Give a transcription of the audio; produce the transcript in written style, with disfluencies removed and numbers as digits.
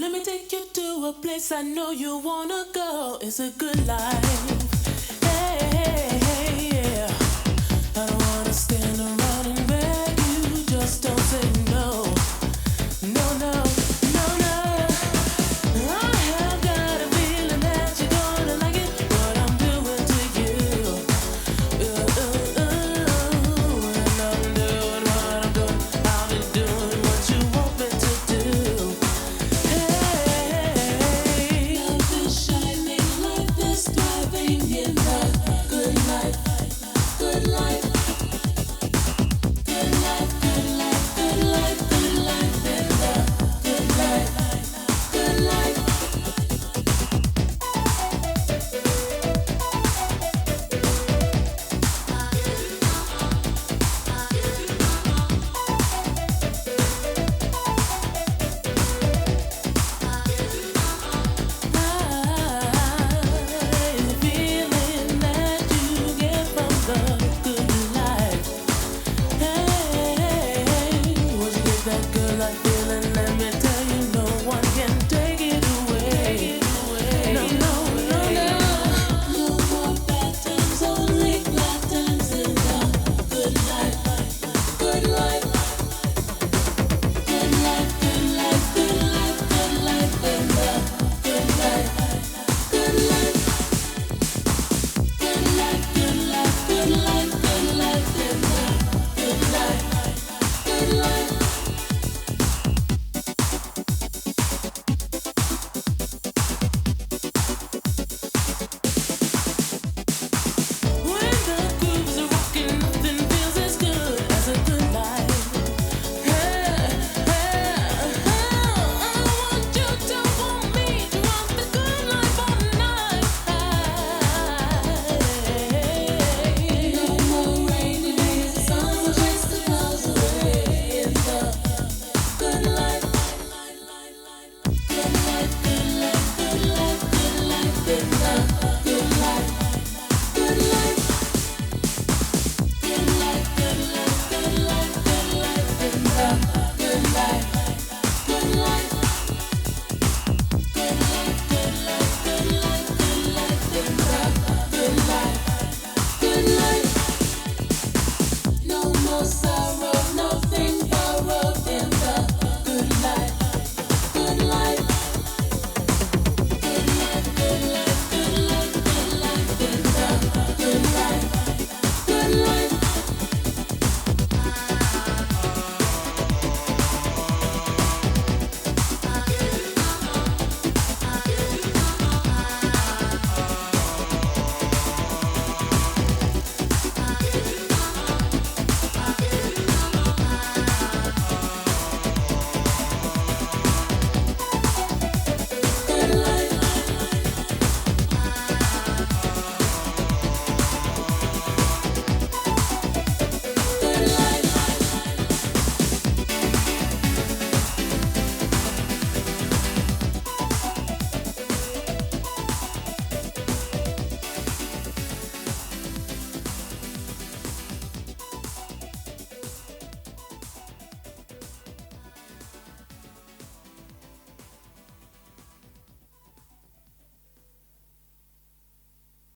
Let me take you to a place I know you wanna go. It's a good life. Hey, hey, hey, yeah. I don't wanna stand around and beg you. Just don't say no. No, no, no, no. I have got a feeling that you're gonna like it. What I'm doing to you. And I'm doing what I'm doing. I'll be doing what you want me to do. Hey, love is shining, life is thriving in the good life, good life, good life, good life, good life, good life in the good life, good life. The feeling that you get from the good life. Hey, once you get that good life feeling, let me